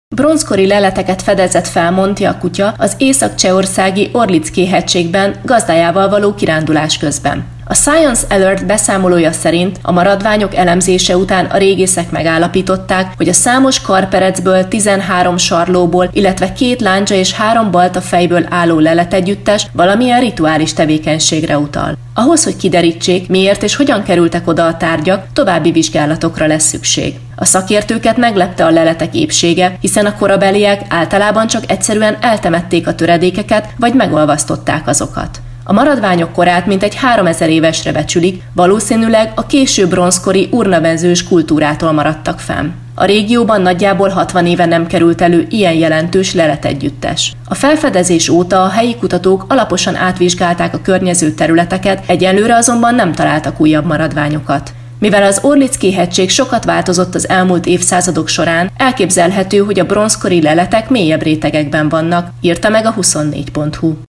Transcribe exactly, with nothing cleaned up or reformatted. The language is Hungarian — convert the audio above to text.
Bronzkori leleteket fedezett fel Monty kutya az észak-csehországi Orlický-hegységben gazdájával való kirándulás közben. A Science Alert beszámolója szerint a maradványok elemzése után a régészek megállapították, hogy a számos karperecből, tizenhárom sarlóból, illetve két láncsa és három balta fejből álló leletegyüttes valamilyen rituális tevékenységre utal. Ahhoz, hogy kiderítsék, miért és hogyan kerültek oda a tárgyak, további vizsgálatokra lesz szükség. A szakértőket meglepte a leletek épsége, hiszen a korabeliek általában csak egyszerűen eltemették a töredékeket, vagy megolvasztották azokat. A maradványok korát mintegy háromezer évesre becsülik, valószínűleg a késő bronzkori urnavenzős kultúrától maradtak fenn. A régióban nagyjából hatvan éve nem került elő ilyen jelentős leletegyüttes. A felfedezés óta a helyi kutatók alaposan átvizsgálták a környező területeket, egyelőre azonban nem találtak újabb maradványokat. Mivel az Orlický-hegység sokat változott az elmúlt évszázadok során, elképzelhető, hogy a bronzkori leletek mélyebb rétegekben vannak, írta meg a huszonnégy pont hu.